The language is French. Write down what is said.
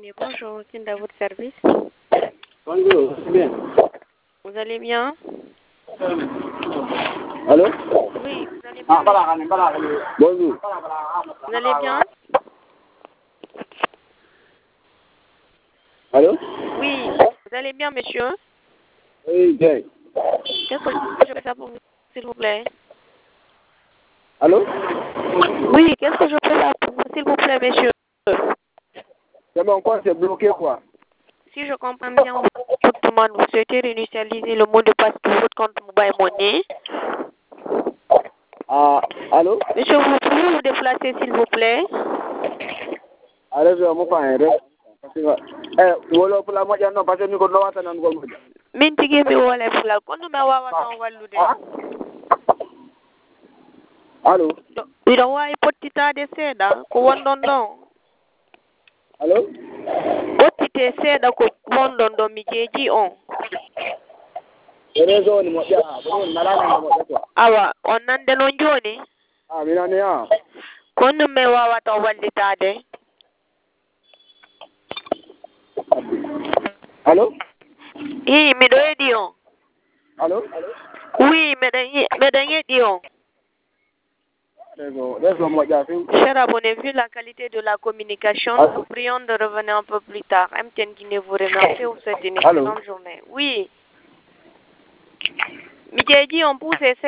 Oui, bonjour, qui est à votre service? Bonjour, c'est bien. Vous allez bien? Allô? Oui, vous allez bien? Bonjour. Vous allez bien? Allô? Oui, vous allez bien, monsieur? Oui, bien. Qu'est-ce que je peux faire pour vous, s'il vous plaît? Allô? Oui, qu'est-ce que je peux faire pour vous, s'il vous plaît, monsieur? C'est mon compte, c'est bloqué, quoi. Si je comprends bien votre demande, vous souhaitez réinitialiser le mot de passe pour votre compte Mobile Money. Ah, allô? Monsieur, vous pouvez vous déplacer, s'il vous plaît? Allô, je vais me faire wolo pour la moitié, non, parce que nous connaissons pas dans le Min tigi mi wole fula kono me wawa ton wallude. Allô? Wiɗo wawi pottitade seeɗa ko wonɗon ɗon. Allô? Pottite seeɗa ko wonɗon ɗon mi jeeji on. Réseau ni moƴƴa, ɗum nalani mo moƴƴa quoi. Awa on nande noon joni. Mi nani ha. Kono me wawata wallitade. Allô? I miɗo heeɗi on. Allô? Oui, meɗen heeɗi on. Réseau moƴƴa. Cher abonné, vu la qualité de la communication, nous prions de revenir un peu plus tard. MTN Guinée vous remercie. Vous souhaite une excellente journée. Oui. Mi jeeji on pousse